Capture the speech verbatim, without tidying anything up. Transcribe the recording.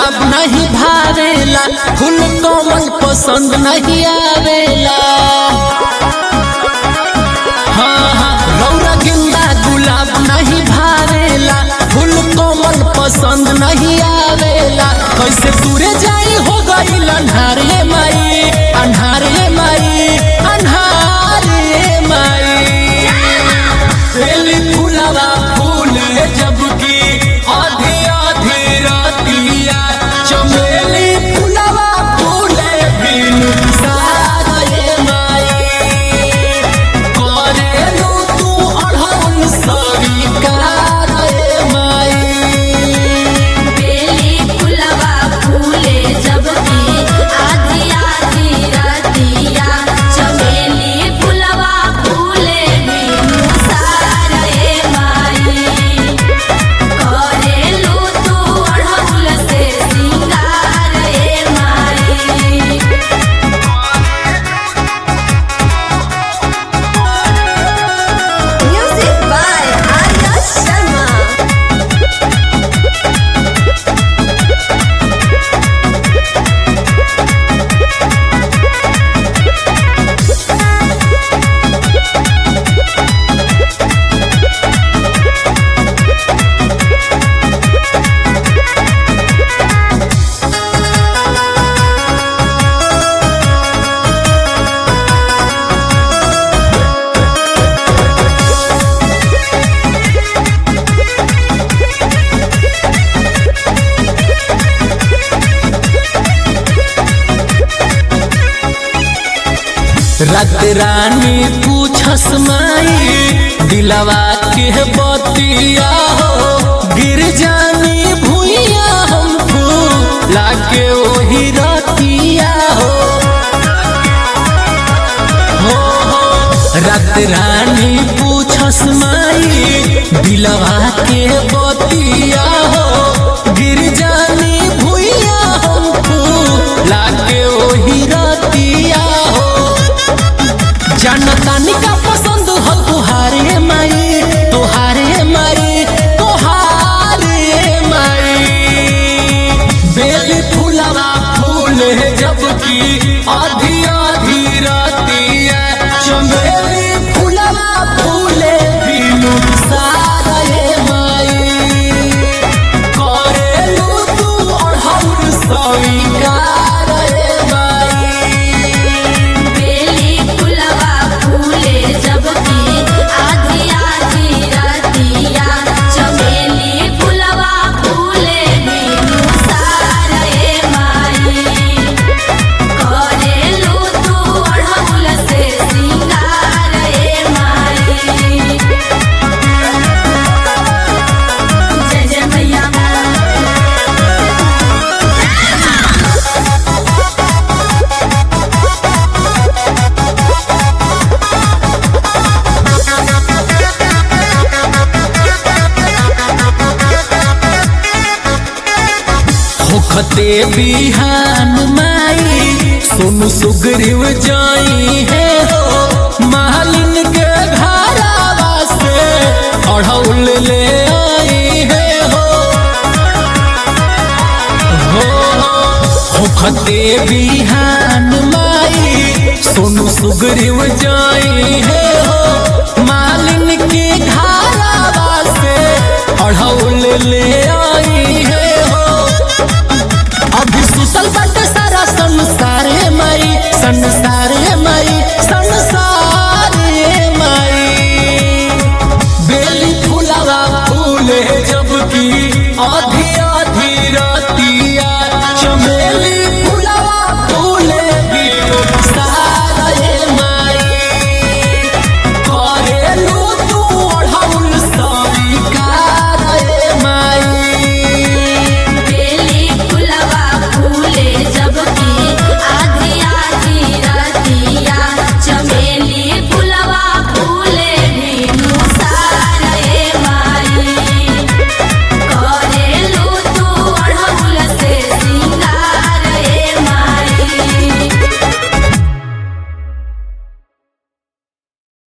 गुलाब नहीं भावेला, फूल कमल पसंद नहीं आवेला। हाँ हाँ रौरा गेंदा गुलाब नहीं भावेला, फूल कमल पसंद नहीं आवेला। कैसे दूरे जाई हो गई अन्हारे माई, अन्हारे माई, अन्हारे माई। बेली फूलवा फूले जबकि आधी आधी रातिया, चमेली फूलवा फूले बिनु सारे माई। करेलू तू अढ़ौल स्वीकार माई। बेली फूलवा फूले जबकि आधी आधी रातिया, चमेली फूलवा फूले बिनु सारे माई। करेलू तू अढ़ौल से सिंगार माई। Music by Arya Sharma. रात रानी पूछस माई, दिलवा के बतिया हो। गिर जानी भुइया हम फूला के ओही रतिया हो। हो हो रात रानी पूछस माई, दिलवा के बतिया हो। गिर जानी भुइया हम फूला के ओही रतिया हो। जानतानी का पसंद हो तुहारे माई, तुहारे माई, तुहारे माई। बेली फूलवा फूले जबकि आधी आधी रातिया, चमेली फूलवा फूले बिनु सारे माई। करेलू तू अढ़ौल स्वीकार माई। बेली फूलवा फूले जबकि आधी आधी रातिया, चमेली फूलवा फूले बिनु सारे माई। करेलू तू अढ़ौल से सिंगार माई। जय जय मैया। होखते बिहान माई, सोनू सुग्रीव जाई है हो। मालिन के घरवा से अढ़ौल ले आई है हो। हो होखते बिहान माई, सोनू सुग्रीव जाई है हो। मालिन के घरवा से अढ़ौल ले आई है हो। अभी सुतल बाटे सारा संसारे माई, संसारे माई, संसारे माई। बेली फूलवा फूले जबकि आधी